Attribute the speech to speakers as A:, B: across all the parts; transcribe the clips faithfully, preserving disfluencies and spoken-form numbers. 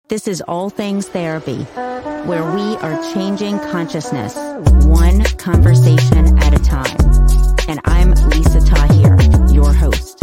A: This is All Things Therapy, where we are changing consciousness one conversation at a time. And I'm Lisa Tahir, your host.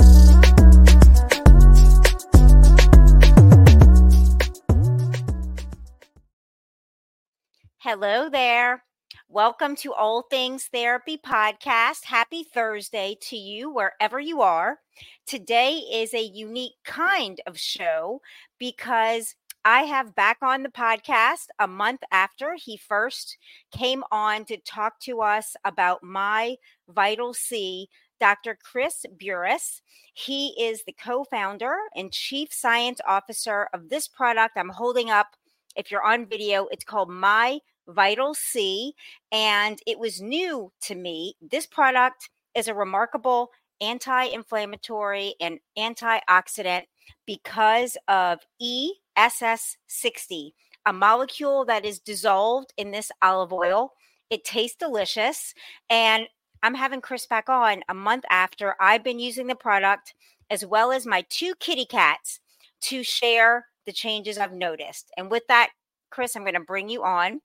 A: Hello there. Welcome to All Things Therapy podcast. Happy Thursday to you, wherever you are. Today is a unique kind of show because I have back on the podcast a month after he first came on to talk to us about My Vital C, Doctor Chris Burres. He is the co-founder and chief science officer of this product I'm holding up. If you're on video, it's called My Vital C, and it was new to me. This product is a remarkable anti-inflammatory and antioxidant because of E S S sixty, a molecule that is dissolved in this olive oil. It tastes delicious, and I'm having Chris back on a month after I've been using the product, as well as my two kitty cats, to share the changes I've noticed. And with that, Chris, I'm going to bring you on.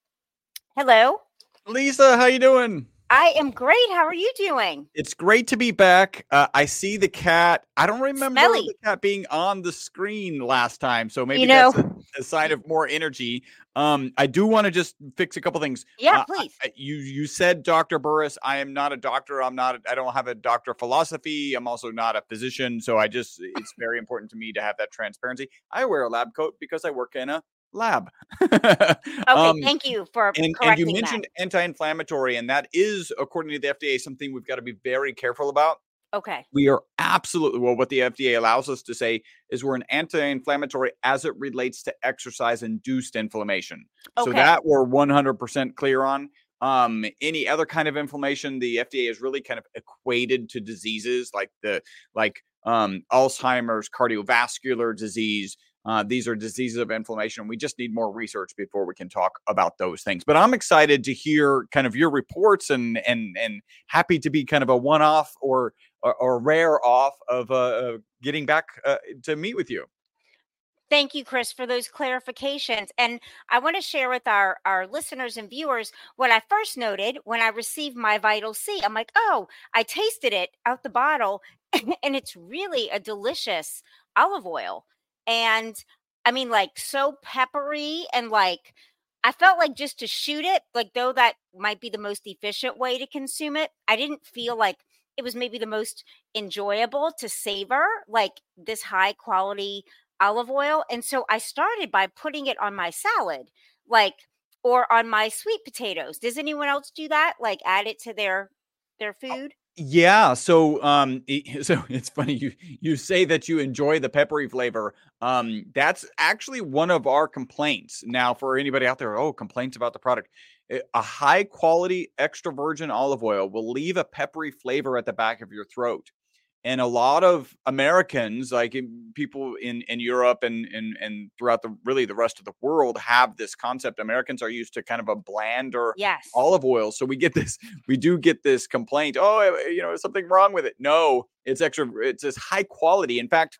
A: Hello.
B: Lisa, how you doing?
A: I am great. How are you doing?
B: It's great to be back. Uh, I see the cat. I don't remember
A: Smelly.
B: the cat being on the screen last time, so maybe
A: You know,
B: that's a, a sign of more energy. Um, I do want to just fix a couple things.
A: Yeah,
B: Uh,
A: please.
B: I- you you said Doctor Burres. I am not a doctor. I'm not. I don't have a doctor of philosophy. I'm also not a physician. So I just it's very important to me to have that transparency. I wear a lab coat because I work in a lab.
A: Okay,
B: um,
A: thank you for
B: And, and you
A: correcting
B: mentioned anti-inflammatory, and that is, according to the F D A, something we've got to be very careful about.
A: that. Okay.
B: We are absolutely, well, what the F D A allows us to say is we're an anti-inflammatory as it relates to exercise-induced inflammation. So
A: Okay.
B: that we're one hundred percent clear on. Um, any other kind of inflammation, the F D A is really kind of equated to diseases like the like um, Alzheimer's, cardiovascular disease. Uh, these are diseases of inflammation. We just need more research before we can talk about those things. But I'm excited to hear kind of your reports and and and happy to be kind of a one-off or or, or rare off of uh, uh, getting back uh, to meet with you.
A: Thank you, Chris, for those clarifications. And I want to share with our, our listeners and viewers what I first noted when I received My Vital C. I'm like, oh, I tasted it out the bottle, and it's really a delicious olive oil. And I mean, like, so peppery, and like, I felt like just to shoot it, like, though that might be the most efficient way to consume it, I didn't feel like it was maybe the most enjoyable to savor, like this high quality olive oil. And so I started by putting it on my salad, like, or on my sweet potatoes. Does anyone else do that? Like, add it to their their food?
B: Yeah, so um i- so it's funny you you say that you enjoy the peppery flavor. Um that's actually one of our complaints. Now for anybody out there, oh, complaints about the product. eh, A high quality extra virgin olive oil will leave a peppery flavor at the back of your throat. And a lot of Americans, like in- people in, in Europe and, and and throughout the really the rest of the world, have this concept. Americans are used to kind of a blander
A: Yes.
B: olive oil, so we get this, we do get this complaint. Oh, eh, you know, is something wrong with it? No, it's extra. It's this high quality. In fact,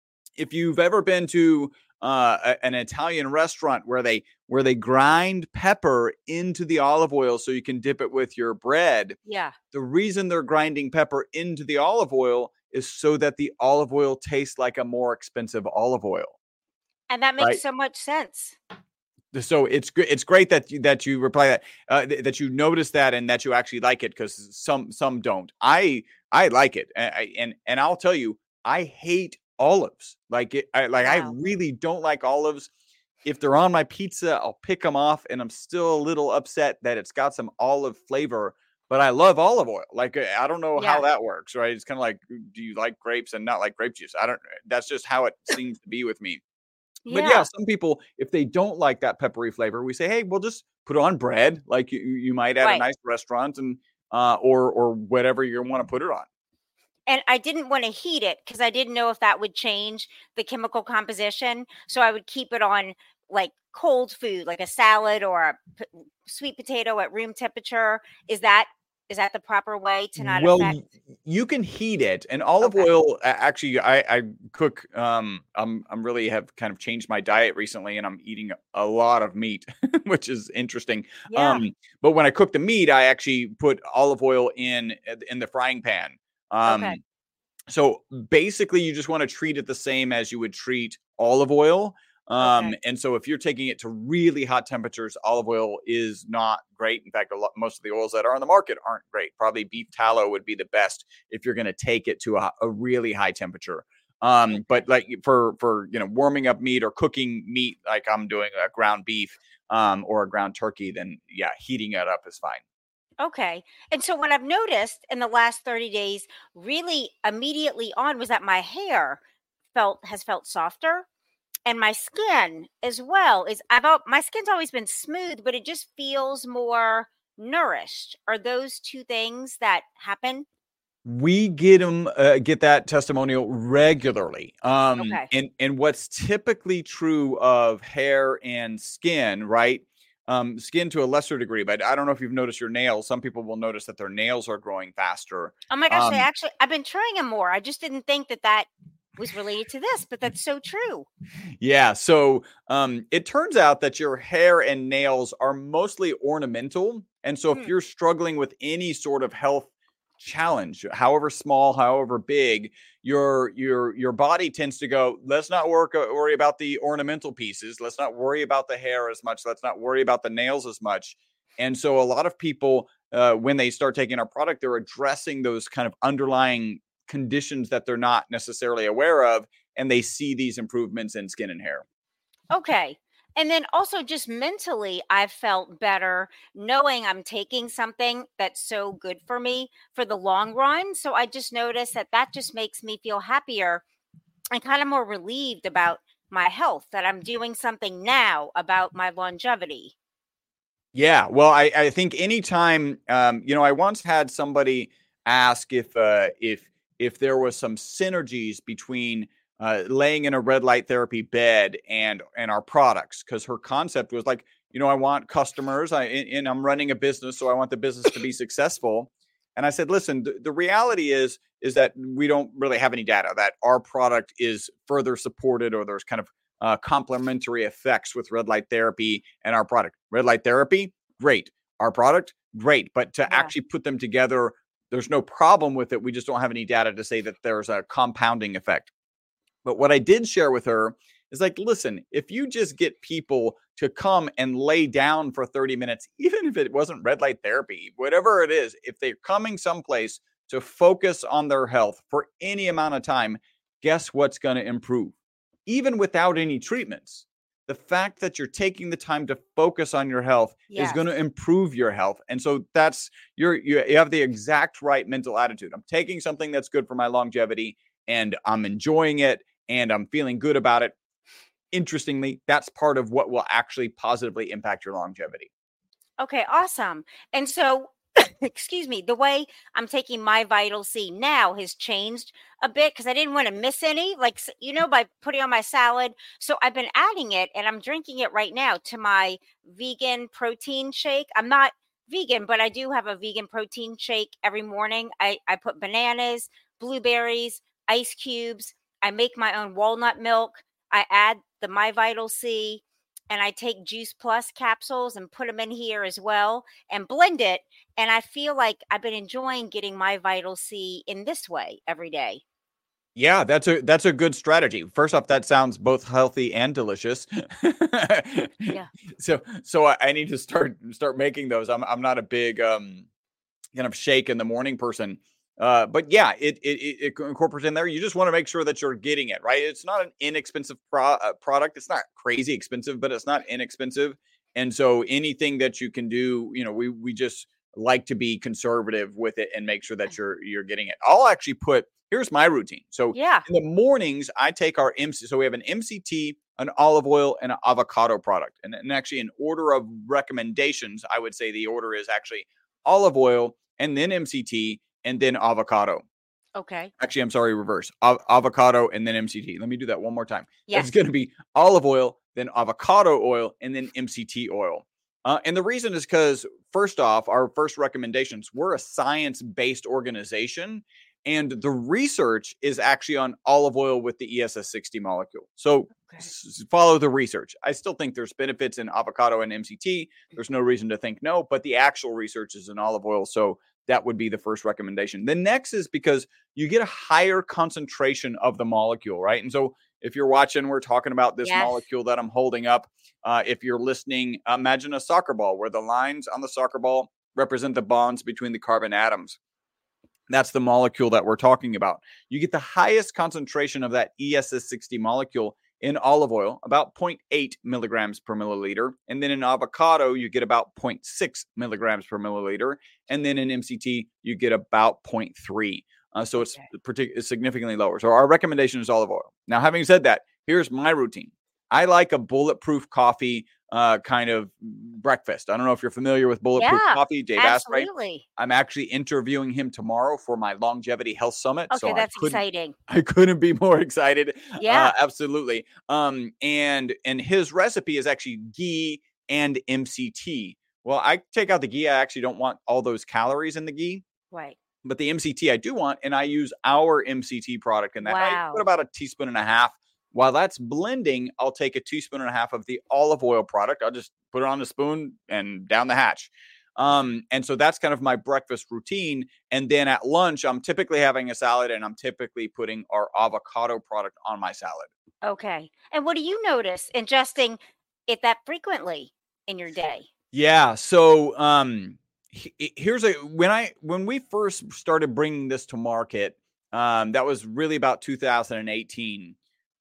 B: if you've ever been to uh, a- an Italian restaurant where they where they grind pepper into the olive oil so you can dip it with your bread,
A: Yeah.
B: the reason they're grinding pepper into the olive oil is so that the olive oil tastes like a more expensive olive oil,
A: And that makes
B: right?
A: so much sense.
B: So it's gr- it's great that you, that you reply that uh, th- that you notice that and that you actually like it, because some some don't. I I like it, and I, and and I'll tell you, I hate olives. Like it, I like I
A: Wow.
B: really don't like olives. If they're on my pizza, I'll pick them off, and I'm still a little upset that it's got some olive flavor. But I love olive oil. Like uh, I don't know how
A: Yeah.
B: that works, right? It's kind of like, do you like grapes and not like grape juice? I don't. That's just how it seems to be with me. But yeah,
A: Yeah.
B: some people, if they don't like that peppery flavor, we say, hey, we'll just put it on bread, like you, you might at a
A: Right.
B: nice restaurant, and uh, or or whatever you want to put it on.
A: And I didn't want to heat it because I didn't know if that would change the chemical composition. So I would keep it on like cold food, like a salad or a p- sweet potato at room temperature. Is that Is that the proper way to not
B: Well,
A: affect?
B: y- you can heat it, and olive
A: Okay.
B: oil. a- Actually, I, I cook. Um, I'm I'm really have kind of changed my diet recently, and I'm eating a lot of meat, which is interesting.
A: Yeah.
B: Um, but when I cook the meat, I actually put olive oil in in the frying pan.
A: Okay.
B: Um, so basically, you just want to treat it the same as you would treat olive oil. Um,
A: Okay.
B: and so if you're taking it to really hot temperatures, olive oil is not great. In fact, a lot, most of the oils that are on the market aren't great. Probably beef tallow would be the best if you're going to take it to a, a really high temperature. Um,
A: Okay.
B: but like for for you know warming up meat or cooking meat, like I'm doing a ground beef um, or a ground turkey, then yeah, heating it up is fine.
A: Okay. And so what I've noticed in the last thirty days, really immediately on, was that my hair felt has felt softer, and my skin as well is I've al- my skin's always been smooth, but it just feels more nourished. Are those two things that happen?
B: We get them uh, get that testimonial regularly. Um,
A: Okay.
B: and and what's typically true of hair and skin, right? Um, skin to a lesser degree, but I don't know if you've noticed your nails. Some people will notice that their nails are growing faster.
A: Oh my gosh, they
B: Um,
A: actually I've been trying them more. I just didn't think that that was related to this, but that's so true.
B: yeah, so um, it turns out that your hair and nails are mostly ornamental, and so if
A: Mm,
B: you're struggling with any sort of health challenge, however small, however big, your your your body tends to go, let's not work uh, worry about the ornamental pieces, let's not worry about the hair as much, let's not worry about the nails as much. And so a lot of people uh, when they start taking our product, they're addressing those kind of underlying conditions that they're not necessarily aware of, and they see these improvements in skin and hair.
A: okay. And then also just mentally, I've felt better knowing I'm taking something that's so good for me for the long run. So I just noticed that that just makes me feel happier and kind of more relieved about my health, that I'm doing something now about my longevity.
B: Yeah, well, I I think anytime, um, you know, I once had somebody ask if uh, if if there was some synergies between uh, laying in a red light therapy bed and and our products, because her concept was like, you know, I want customers, I and, and I'm running a business, so I want the business to be successful. And I said, listen, the, the reality is is that we don't really have any data that our product is further supported or there's kind of uh, complementary effects with red light therapy and our product. Red light therapy, great. Our product, great. But to
A: Yeah.
B: actually put them together, there's no problem with it. We just don't have any data to say that there's a compounding effect. But what I did share with her is like, listen, if you just get people to come and lay down for thirty minutes, even if it wasn't red light therapy, whatever it is, if they're coming someplace to focus on their health for any amount of time, guess what's going to improve? Even without any treatments. The fact that you're taking the time to focus on your health is
A: Yes.
B: going to improve your health. And so that's you're you you have the exact right mental attitude. I'm taking something that's good for my longevity and I'm enjoying it and I'm feeling good about it. Interestingly, that's part of what will actually positively impact your longevity.
A: Okay, awesome. And so, excuse me, the way I'm taking my Vital C now has changed a bit because I didn't want to miss any, like, s- you know, by putting on my salad. So I've been adding it and I'm drinking it right now to my vegan protein shake. I'm not vegan, but I do have a vegan protein shake every morning. I, I put bananas, blueberries, ice cubes. I make my own walnut milk. I add the My Vital C and I take Juice Plus capsules and put them in here as well and blend it. And I feel like I've been enjoying getting my Vital C in this way every day.
B: Yeah, that's a that's a good strategy. First off, that sounds both healthy and delicious.
A: Yeah.
B: so so I, I need to start start making those. I'm I'm not a big um kind of shake in the morning person. Uh, but yeah, it, it it incorporates in there. You just want to make sure that you're getting it right. It's not an inexpensive pro- uh, product. It's not crazy expensive, but it's not inexpensive. And so anything that you can do, you know, we we just like to be conservative with it and make sure that you're you're getting it. I'll actually put here's my routine. So
A: Yeah.
B: in the mornings, I take our M C. So we have an M C T, an olive oil, and an avocado product. And, and actually, in order of recommendations, I would say the order is actually olive oil and then M C T and then avocado.
A: Okay.
B: Actually, I'm sorry, reverse. Av- avocado and then M C T. Let me do that one more time. That's
A: Yes.
B: going to be olive oil, then avocado oil, and then M C T oil. Uh, and the reason is because, first off, our first recommendations, we're a science-based organization, and the research is actually on olive oil with the E S S sixty molecule. So okay. s- follow the research. I still think there's benefits in avocado and M C T. There's no reason to think no, but the actual research is in olive oil. So that would be the first recommendation. The next is because you get a higher concentration of the molecule, right? And so if you're watching, we're talking about this yes. molecule that I'm holding up. Uh, if you're listening, imagine a soccer ball where the lines on the soccer ball represent the bonds between the carbon atoms. That's the molecule that we're talking about. You get the highest concentration of that E S S sixty molecule in olive oil, about zero point eight milligrams per milliliter. And then in avocado, you get about zero point six milligrams per milliliter. And then in M C T, you get about zero point three. Uh, so it's, okay. partic- it's significantly lower. So our recommendation is olive oil. Now, having said that, here's my routine. I like a bulletproof coffee uh, kind of breakfast. I don't know if you're familiar with Bulletproof
A: yeah,
B: Coffee, Dave
A: absolutely.
B: Asprey. I'm actually interviewing him tomorrow for my Longevity Health Summit.
A: Okay,
B: so
A: that's
B: I
A: exciting.
B: I couldn't be more excited.
A: Yeah,
B: uh, absolutely. Um, and and his recipe is actually ghee and M C T. Well, I take out the ghee. I actually don't want all those calories in the ghee.
A: Right.
B: But the M C T I do want, and I use our M C T product in that.
A: Wow.
B: I put about a teaspoon and a half. While that's blending, I'll take a teaspoon and a half of the olive oil product. I'll just put it on a spoon and down the hatch. Um, and so that's kind of my breakfast routine. And then at lunch, I'm typically having a salad, and I'm typically putting our avocado product on my salad.
A: Okay. And what do you notice ingesting it that frequently in your day?
B: Yeah. So um, he, here's a when I when we first started bringing this to market, um, that was really about two thousand eighteen.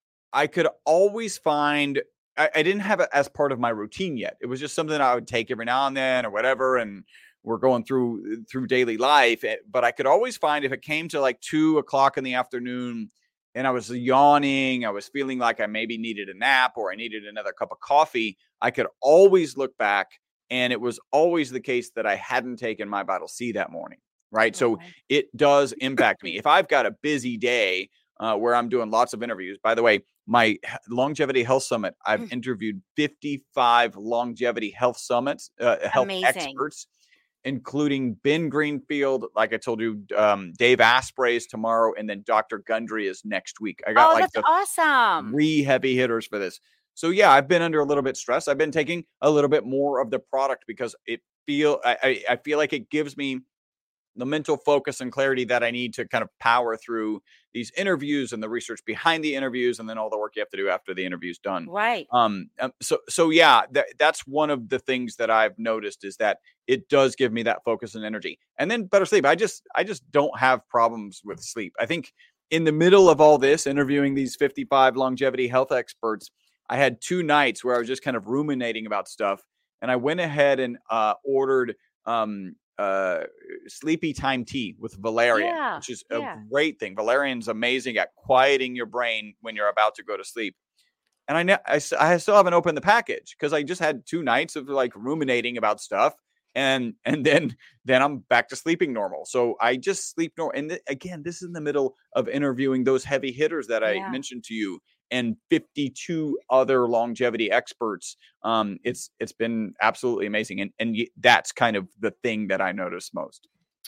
B: I could always find, I, I didn't have it as part of my routine yet. It was just something I would take every now and then or whatever. And we're going through, through daily life. But I could always find if it came to like two o'clock in the afternoon and I was yawning, I was feeling like I maybe needed a nap or I needed another cup of coffee, I could always look back. And it was always the case that I hadn't taken my Vital C that morning. Right. Okay. So it does impact me. If I've got a busy day, Uh, where I'm doing lots of interviews. By the way, my Longevity Health Summit, I've interviewed fifty-five Longevity Health Summits, uh, health
A: Amazing.
B: experts, including Ben Greenfield. Like I told you, um, Dave Asprey is tomorrow, and then Doctor Gundry is next week. I got
A: oh,
B: like
A: that's
B: the
A: awesome.
B: three heavy hitters for this. So yeah, I've been under a little bit stress. I've been taking a little bit more of the product because it feel I, I, I feel like it gives me the mental focus and clarity that I need to kind of power through these interviews and the research behind the interviews, and then all the work you have to do after the interview's done.
A: Right.
B: Um. So, so yeah, that, that's one of the things that I've noticed is that it does give me that focus and energy, and then better sleep. I just, I just don't have problems with sleep. I think in the middle of all this, interviewing these fifty-five longevity health experts, I had two nights where I was just kind of ruminating about stuff, and I went ahead and uh, ordered um. uh sleepy time tea with valerian,
A: yeah,
B: which is
A: yeah.
B: a great thing. Valerian's amazing at quieting your brain when you're about to go to sleep. And I, ne- I, I still haven't opened the package because I just had two nights of like ruminating about stuff, and and then then I'm back to sleeping normal. So I just sleep normal. And th- again, this is in the middle of interviewing those heavy hitters that I
A: yeah.
B: mentioned to you, and fifty-two other longevity experts. Um, it's it's been absolutely amazing, and and that's kind of the thing that I notice most.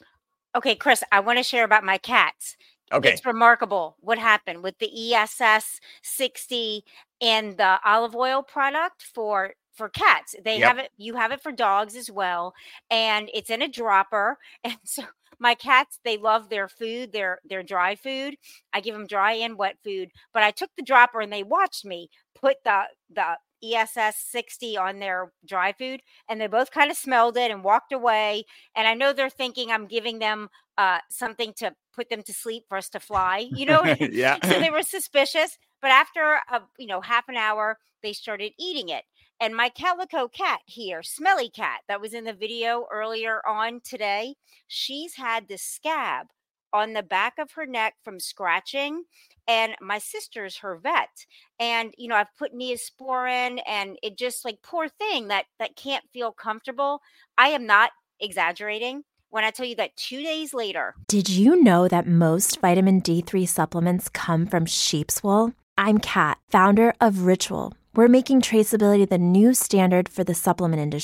A: Okay, Chris, I want to share about my cats.
B: Okay,
A: it's remarkable what happened with the E S S sixty and the olive oil product for for cats. They
B: yep.
A: have it. You have it for dogs as well, and it's in a dropper. And so my cats, they love their food, their their dry food. I give them dry and wet food, but I took the dropper and they watched me put the the E S S sixty on their dry food, and they both kind of smelled it and walked away. And I know they're thinking I'm giving them uh, something to put them to sleep for us to fly, you know?
B: Yeah.
A: So they were suspicious, but after a, you know, half an hour, they started eating it. And my calico cat here, Smelly Cat, that was in the video earlier on today, she's had this scab on the back of her neck from scratching. And my sister's her vet. And, you know, I've put Neosporin, and it just like, poor thing that that can't feel comfortable. I am not exaggerating when I tell you that two days later.
C: Did you know that most vitamin D three supplements come from sheep's wool? I'm Kat, founder of Ritual. We're making traceability the new standard for the supplement industry.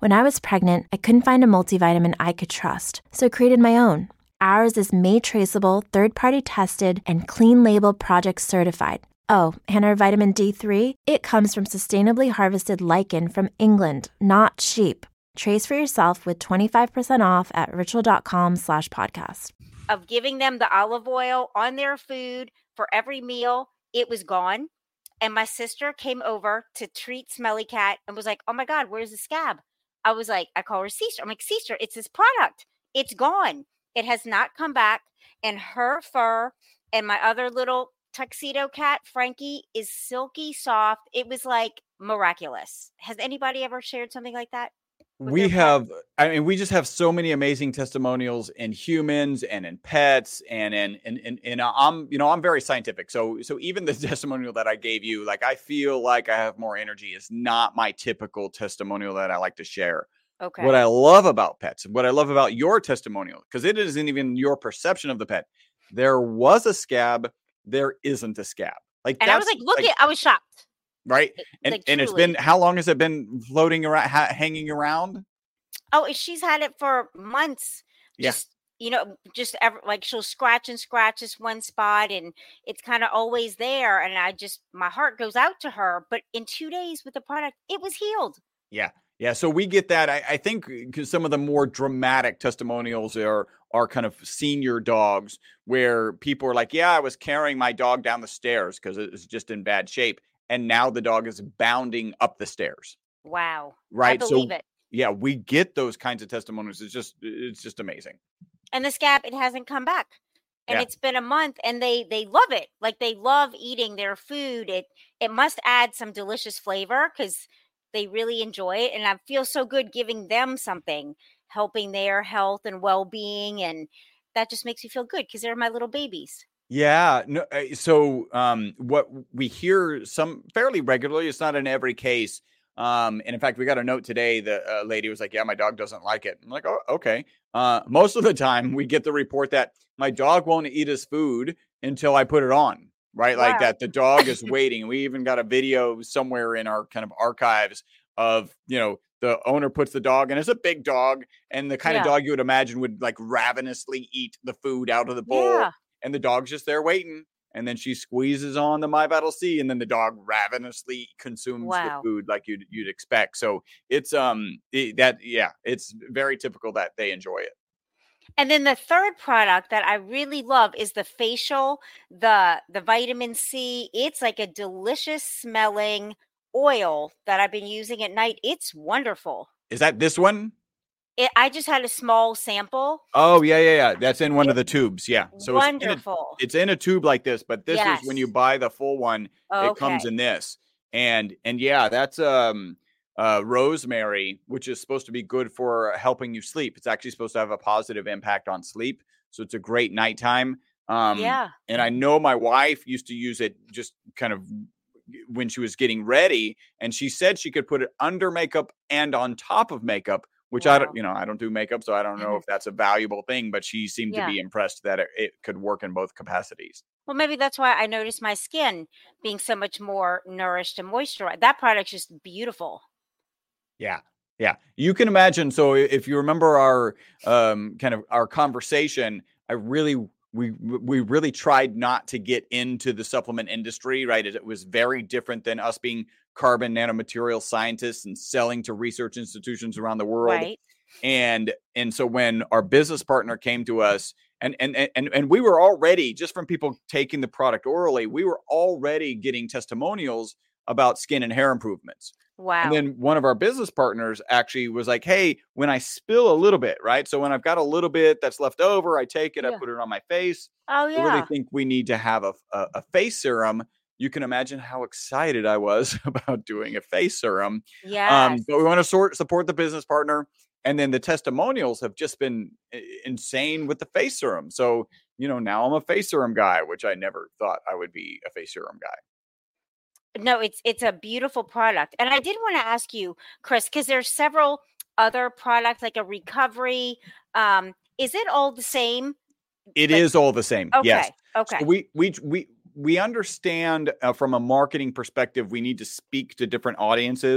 C: When I was pregnant, I couldn't find a multivitamin I could trust, so I created my own. Ours is made traceable, third-party tested, and clean label project certified. Oh, and our vitamin D three, it comes from sustainably harvested lichen from England, not sheep. Trace for yourself with twenty-five percent off at ritual.com slash podcast.
A: Of giving them the olive oil on their food for every meal, it was gone. And my sister came over to treat Smelly Cat and was like, oh my God, where's the scab? I was like, I call her sister. I'm like, sister, it's this product. It's gone. It has not come back. And her fur and my other little tuxedo cat, Frankie, is silky soft. It was like miraculous. Has anybody ever shared something like that?
B: We have, I mean, we just have so many amazing testimonials in humans and in pets and in, and, and, and I'm, you know, I'm very scientific. So, so even the testimonial that I gave you, like, I feel like I have more energy is not my typical testimonial that I like to share.
A: Okay.
B: What I love about pets, what I love about your testimonial, because it isn't even your perception of the pet. There was a scab. There isn't a scab. Like,
A: and I was like, look like, at, I was shocked.
B: Right. And
A: like,
B: and
A: truly.
B: It's been, how long has it been floating around, ha- hanging around?
A: Oh, she's had it for months. Just, yeah. you know, just ever, like she'll scratch and scratch this one spot and it's kind of always there. And I just, my heart goes out to her. But in two days with the product, it was healed.
B: Yeah. Yeah. So we get that. I, I think because some of the more dramatic testimonials are, are kind of senior dogs where people are like, yeah, I was carrying my dog down the stairs because it was just in bad shape. And now the dog is bounding up the stairs.
A: Wow.
B: Right.
A: I believe
B: so,
A: it.
B: Yeah, we get those kinds of testimonials. It's just, it's just amazing.
A: And the scab, it hasn't come back. And
B: yeah.
A: It's been a month and they, they love it. Like they love eating their food. It, it must add some delicious flavor because they really enjoy it. And I feel so good giving them something, helping their health and well-being. And that just makes me feel good because they're my little babies.
B: Yeah. No. So um, what we hear some fairly regularly, it's not in every case. Um, and in fact, we got a note today. The uh, lady was like, yeah, my dog doesn't like it. I'm like, oh, okay. Uh, most of the time we get the report that my dog won't eat his food until I put it on. Right. Wow. Like that. The dog is waiting. We even got a video somewhere in our kind of archives of, you know, the owner puts the dog, and it's a big dog, and the kind yeah. of dog you would imagine would like ravenously eat the food out of the bowl. Yeah. And the dog's just there waiting. And then she squeezes on the My Vital C, and then the dog ravenously consumes
A: wow.
B: the food like you'd you'd expect. So it's um it, that yeah, it's very typical that they enjoy it.
A: And then the third product that I really love is the facial, the the vitamin C. It's like a delicious smelling oil that I've been using at night. It's wonderful.
B: Is that this one?
A: It, I just had a small sample.
B: Oh, yeah, yeah, yeah. That's in one it's of the tubes. Yeah. So
A: wonderful.
B: It's in, a, it's in a tube like this, but this
A: yes.
B: is when you buy the full one,
A: okay.
B: it comes in this. And, and yeah, that's um uh, rosemary, which is supposed to be good for helping you sleep. It's actually supposed to have a positive impact on sleep. So it's a great nighttime. Um,
A: yeah.
B: And I know my wife used to use it just kind of when she was getting ready. And she said she could put it under makeup and on top of makeup, which wow. I don't, you know, I don't do makeup, so I don't know if that's a valuable thing, but she seemed yeah. to be impressed that it, it could work in both capacities.
A: Well, maybe that's why I noticed my skin being so much more nourished and moisturized. That product's just beautiful.
B: Yeah. Yeah. You can imagine. So if you remember our um, kind of our conversation, I really, we, we really tried not to get into the supplement industry, right? It, it was very different than us being carbon nanomaterial scientists and selling to research institutions around the world.
A: Right.
B: And, and so when our business partner came to us and, and, and, and we were already, just from people taking the product orally, we were already getting testimonials about skin and hair improvements.
A: Wow.
B: And then one of our business partners actually was like, hey, when I spill a little bit, right? So when I've got a little bit that's left over, I take it, yeah. I put it on my face.
A: Oh, yeah.
B: I really think we need to have a, a, a face serum. You can imagine how excited I was about doing a face serum.
A: Yeah.
B: Um, but we want to sort support the business partner. And then the testimonials have just been insane with the face serum. So, you know, now I'm a face serum guy, which I never thought I would be a face serum guy.
A: No, it's it's a beautiful product. And I did want to ask you, Chris, because there's several other products like a recovery. Um, is it all the same?
B: It
A: like,
B: is all the same.
A: Okay.
B: Yes.
A: Okay.
B: So we we we we understand uh, from a marketing perspective, we need to speak to different audiences.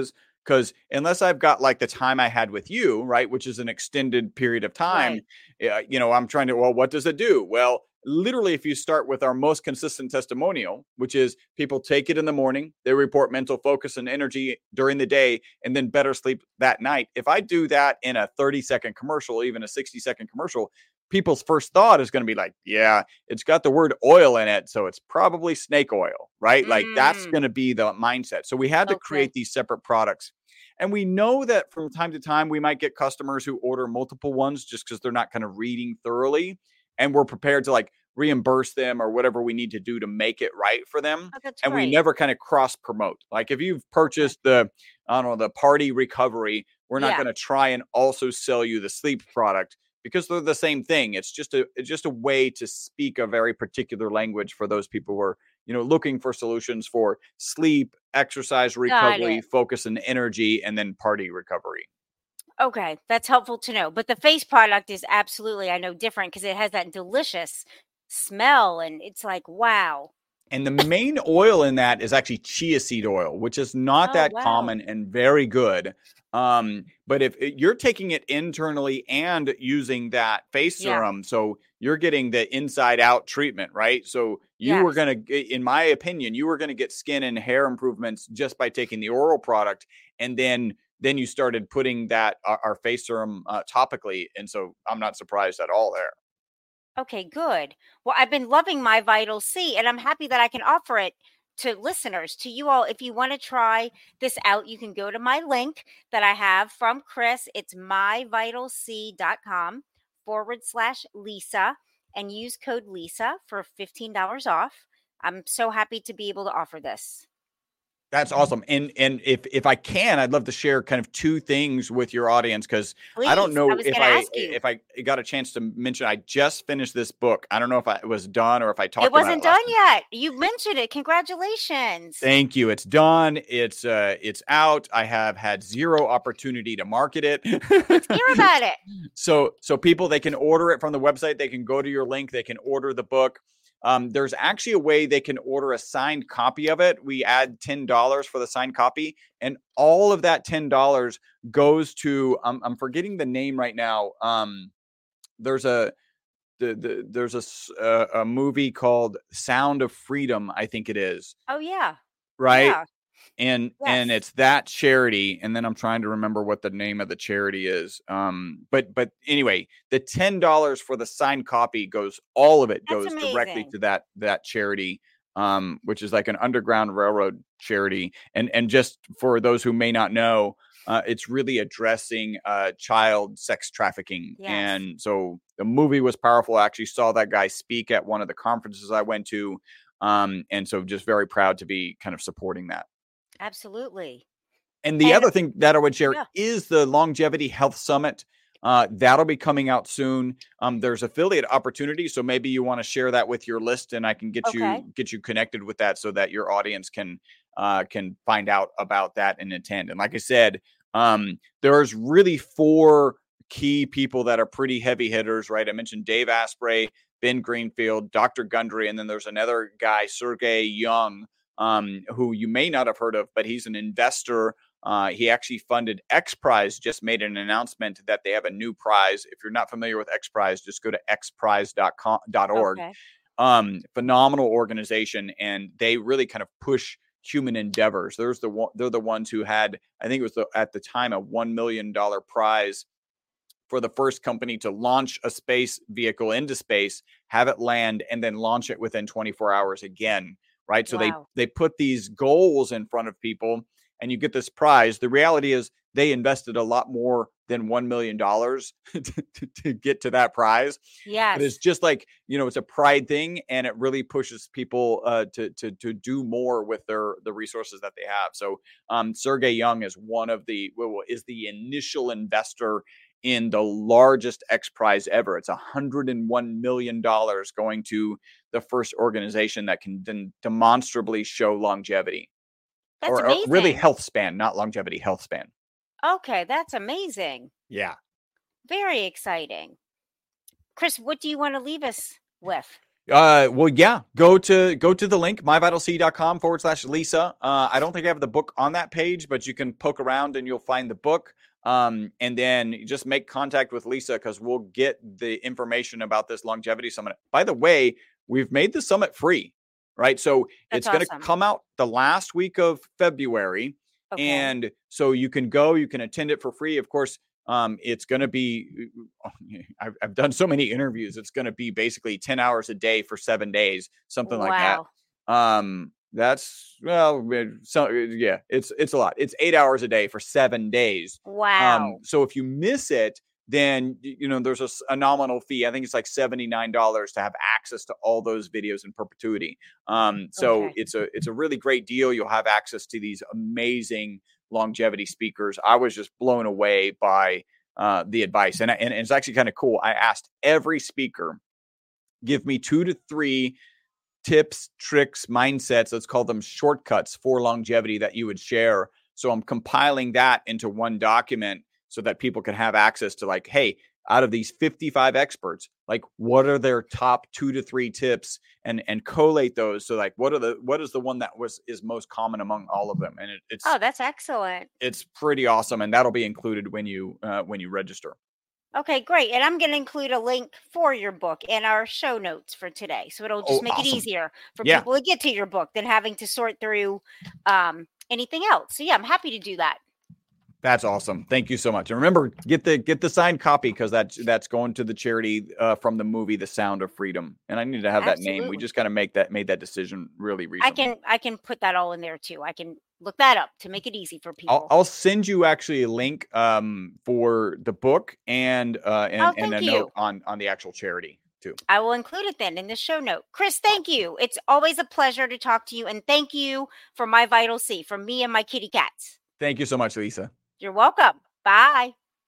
B: Because unless I've got like the time I had with you, right, which is an extended period of time,
A: Right.
B: uh, you know, I'm trying to, well, what does it do? Well, literally, if you start with our most consistent testimonial, which is people take it in the morning, they report mental focus and energy during the day, and then better sleep that night. If I do that in a thirty second commercial, even a sixty second commercial, people's first thought is going to be like, yeah, it's got the word oil in it, so it's probably snake oil, right? Like that's
A: Mm,
B: going to be the mindset. So we had to
A: okay.
B: create these separate products. And we know that from time to time, we might get customers who order multiple ones just because they're not kind of reading thoroughly. And we're prepared to like reimburse them or whatever we need to do to make it right for them.
A: Oh, that's
B: And we
A: great.
B: never kind of cross promote. Like if you've
A: Okay.
B: purchased the, I don't know, the party recovery, we're not
A: Yeah.
B: going to try and also sell you the sleep product because they're the same thing. It's just a it's just a way to speak a very particular language for those people who are, you know, looking for solutions for sleep, exercise
A: Got
B: recovery,
A: it.
B: focus and energy, and then party recovery.
A: Okay, that's helpful to know. But the face product is absolutely, I know, different because it has that delicious smell and it's like, wow.
B: And the main oil in that is actually chia seed oil, which is not
A: Oh,
B: that
A: wow.
B: common and very good. Um, but if it- you're taking it internally and using that face
A: Yeah.
B: serum, so you're getting the inside out treatment, right? So you were
A: Yes.
B: going to, in my opinion, you were going to get skin and hair improvements just by taking the oral product. And then, then you started putting that, our, our face serum uh, topically. And so I'm not surprised at all there.
A: Okay, good. Well, I've been loving my Vital C and I'm happy that I can offer it to listeners, to you all. If you want to try this out, you can go to my link that I have from Chris. It's myvitalc.com forward slash Lisa and use code Lisa for fifteen dollars off. I'm so happy to be able to offer this.
B: That's awesome. And and if if I can, I'd love to share kind of two things with your audience because I don't
A: Please, I
B: know
A: was
B: if
A: going to
B: I
A: ask you.
B: if I got a chance to mention I just finished this book. I don't know if I, it was done or if I talked
A: It
B: about
A: wasn't
B: it last
A: done
B: time.
A: yet. You mentioned it. Congratulations.
B: Thank you. It's done. It's uh it's out. I have had zero opportunity to market it.
A: Let's hear about it.
B: So so people, they can order it from the website. They can go to your link. They can order the book. Um, there's actually a way they can order a signed copy of it. We add ten dollars for the signed copy, and all of that ten dollars goes to, um, I'm forgetting the name right now. Um, there's a, the, the, there's a, s- uh, a movie called Sound of Freedom, I think it is,
A: Oh, yeah.
B: right?
A: Yeah.
B: and
A: Yes.
B: and it's that charity, and then I'm trying to remember what the name of the charity is, um but but anyway, the ten dollars for the signed copy goes, all of it
A: That's
B: goes directly
A: amazing.
B: to that that charity, um which is like an underground railroad charity. And and just for those who may not know, uh it's really addressing uh child sex trafficking.
A: Yes.
B: And so the movie was powerful. I actually saw that guy speak at one of the conferences I went to, um and so just very proud to be kind of supporting that.
A: Absolutely.
B: And the
A: And
B: other thing that I would share
A: yeah.
B: is the Longevity Health Summit. Uh, that'll be coming out soon. Um, there's affiliate opportunities, so maybe you want to share that with your list, and I can get
A: Okay.
B: you get you connected with that so that your audience can uh, can find out about that and attend. And like I said, um, there's really four key people that are pretty heavy hitters, right? I mentioned Dave Asprey, Ben Greenfield, Doctor Gundry, and then there's another guy, Sergey Young, um, who you may not have heard of, but he's an investor. Uh, he actually funded X Prize, just made an announcement that they have a new prize. If you're not familiar with X Prize, just go to x prize dot org.
A: Okay.
B: Um, phenomenal organization, and they really kind of push human endeavors. There's the one, they're the ones who had, I think it was the, at the time, a one million dollars prize for the first company to launch a space vehicle into space, have it land, and then launch it within twenty-four hours again. Right. So
A: Wow.
B: they they put these goals in front of people, and you get this prize. The reality is they invested a lot more than one million dollars to, to, to get to that prize.
A: Yes.
B: But it's just like, you know, it's a pride thing, and it really pushes people uh, to to to do more with their the resources that they have. So um, Sergey Young is one of the well, is the initial investor in the largest X Prize ever. It's one hundred one million dollars going to the first organization that can de- demonstrably show longevity.
A: That's
B: or, or
A: amazing.
B: really health span, not longevity, health span.
A: Okay, that's amazing.
B: Yeah.
A: Very exciting. Chris, what do you want to leave us with?
B: Uh, well, yeah, go to, go to the link, myvitalc.com forward slash Lisa. Uh, I don't think I have the book on that page, but you can poke around and you'll find the book. Um, and then just make contact with Lisa because we'll get the information about this longevity summit. By the way, we've made the summit free, right? So
A: That's
B: it's going to
A: awesome.
B: come out the last week of February.
A: Okay.
B: And so you can go, you can attend it for free. Of course, um, it's going to be, I've, I've done so many interviews. It's going to be basically ten hours a day for seven days, something like that.
A: Wow.
B: Um, that's, well, so yeah, it's, it's a lot. It's eight hours a day for seven days.
A: Wow.
B: Um, so if you miss it, then, you know, there's a, a nominal fee. I think it's like seventy-nine dollars to have access to all those videos in perpetuity. Um, so
A: Okay.
B: it's a, it's a really great deal. You'll have access to these amazing longevity speakers. I was just blown away by uh, the advice. And, and it's actually kind of cool. I asked every speaker, give me two to three tips, tricks, mindsets, let's call them shortcuts for longevity that you would share. So I'm compiling that into one document so that people can have access to, like, hey, out of these fifty-five experts, like, what are their top two to three tips, and and collate those. So like, what are the, what is the one that was, is most common among all of them? And it, it's,
A: Oh, that's excellent.
B: it's pretty awesome. And that'll be included when you, uh, when you register.
A: Okay, great. And I'm going to include a link for your book in our show notes for today. So it'll just
B: Oh,
A: make
B: awesome.
A: it easier for
B: Yeah.
A: people to get to your book than having to sort through um, anything else. So yeah, I'm happy to do that.
B: That's awesome. Thank you so much. And remember, get the, get the signed copy, because that's, that's going to the charity uh, from the movie, The Sound of Freedom. And I need to have that name. We
A: Absolutely.
B: just got to make that, made that decision really recently.
A: I can I can put that all in there too. I can look that up to make it easy for people.
B: I'll, I'll send you actually a link um, for the book and uh, and,
A: Oh,
B: and a
A: thank you.
B: note on, on the actual charity too.
A: I will include it then in the show note. Chris, thank you. It's always a pleasure to talk to you. And thank you for My Vital C, from me and my kitty cats.
B: Thank you so much, Lisa.
A: You're welcome. Bye.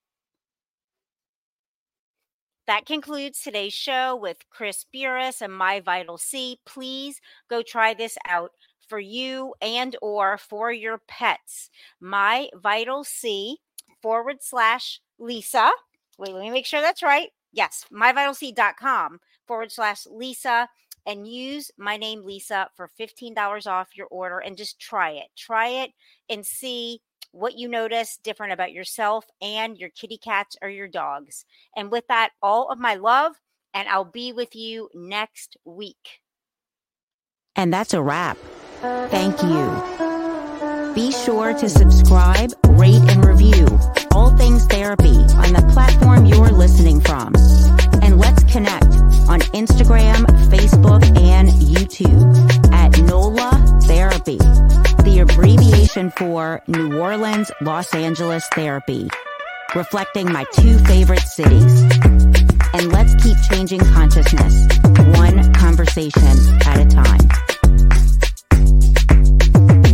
A: That concludes today's show with Chris Buras and My Vital C. Please go try this out for you and or for your pets. My Vital C forward slash Lisa. Wait, let me make sure that's right. Yes, myvitalc.com forward slash Lisa. And use my name, Lisa, for fifteen dollars off your order, and just try it. Try it and see what you notice different about yourself and your kitty cats or your dogs. And with that, all of my love, and I'll be with you next week.
D: And that's a wrap. Thank you. Be sure to subscribe, rate, and review All Things Therapy on the platform you're listening from. And let's connect on Instagram, Facebook, and YouTube at NOLA Therapy, the abbreviation for New Orleans, Los Angeles Therapy, reflecting my two favorite cities. And let's keep changing consciousness, one conversation at a time.